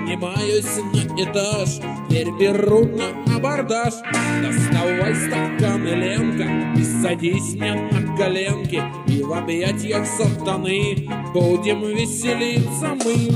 Поднимаюсь на этаж, дверь беру на абордаж. Доставай стакан и Ленка, и садись мне на коленки, и в объятиях сатаны будем веселиться мы.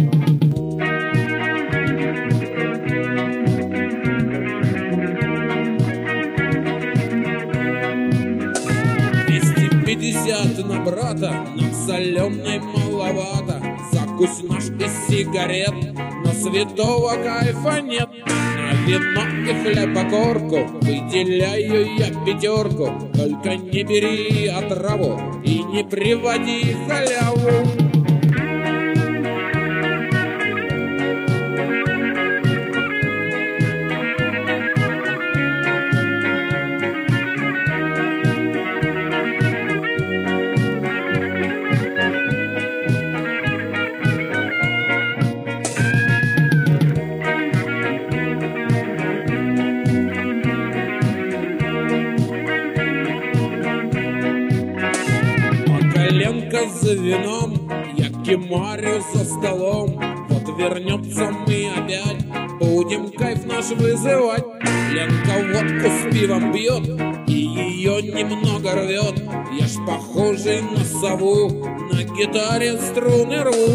250 на брата, нам соленой маловато. Закусь наш из сигарет, но святого кайфа нет. На вино и хлебокорку выделяю я 5, только не бери отраву и не приводи халяву. Ленка за вином, я кемарю за столом. Вот вернется мы опять, будем кайф наш вызывать. Ленка водку с пивом пьет и ее немного рвет. Я ж похожий на сову, на гитаре струны рву.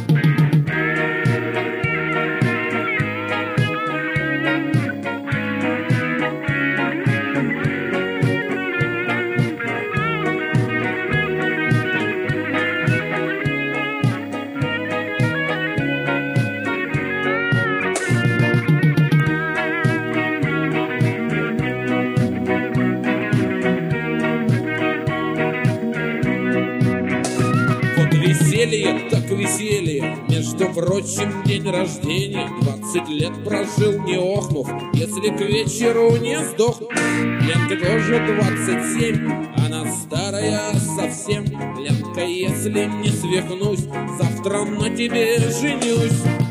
Веселье, так веселье, между прочим, день рождения. 20 лет прожил, не охнув, если к вечеру не сдохну. Ленка тоже 27, она старая совсем. Ленка, если не свихнусь, завтра на тебе женюсь.